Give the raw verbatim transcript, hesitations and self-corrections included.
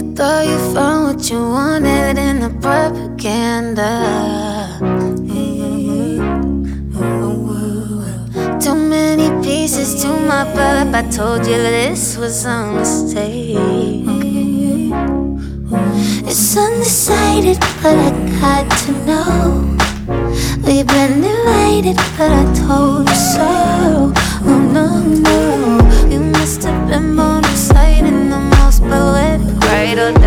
Thought you found what you wanted in the propaganda. Too many pieces to my puzzle. I told you this was a mistake. It's undecided, but I got to know. We've been divided, but I told you so. Oh no, no, you must have been born inside in the most poetic right or